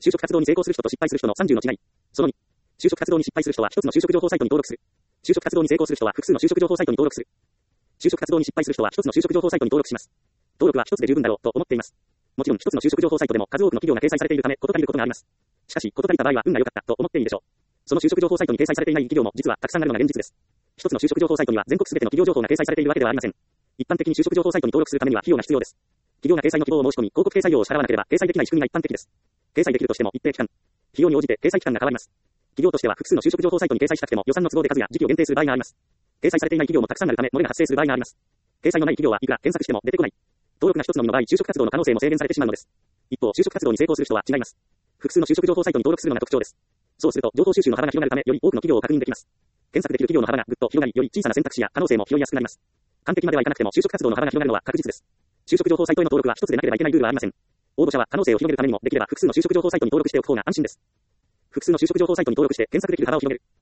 就職活動に成功する人と失敗する人の30の違い。その2。就職活動に失敗する人は一つの就職情報サイトに登録する。就職活動に成功する人は複数の就職情報サイトに登録する。就職活動に失敗する人は一つの就職情報サイトに登録します。登録は一つで十分だろうと思っています。もちろん一つの就職情報サイトでも数多くの企業が掲載されているため事足りることがあります。しかし事足りた場合は運が良かったと思っていいでしょう。その就職情報サイトに掲載されていない企業も実はたくさんあるのが現実です。一つの就職情報サイトには全国すべての企業情報が掲載されているわけではありません。一般的に就職情報サイトに登録するためには費用が必要です。企業が掲載の希望を申し込み、広告掲載料を支払わなければ掲載できない仕組みが一般的です。掲載できるとしても一定期間、費用に応じて掲載期間が変わります。企業としては複数の就職情報サイトに掲載したくても予算の都合で数や時期を限定する場合があります。掲載されていない企業もたくさんあるため漏れが発生する場合があります。掲載のない企業はいくら検索しても出てこない。登録が一つのみの場合、就職活動の可能性も制限されてしまうのです。一方、就職活動に成功する人は違います。複数の就職情報サイトに登録するのが特徴です。そうすると情報収集の幅が広がるためより多くの企業を確認できます。検索できる企業の幅がぐっと広がり、より小さな選択肢や可能性も拾いやすくなります。完璧まではいかなくても就職活動の幅が広がるのは確実です。就職情報サイトへの登録は一つでなければいけないルールはありません。応募者は可能性を広げるためにもできれば複数の就職情報サイトに登録しておく方が安心です。複数の就職情報サイトに登録して検索できる幅を広げる。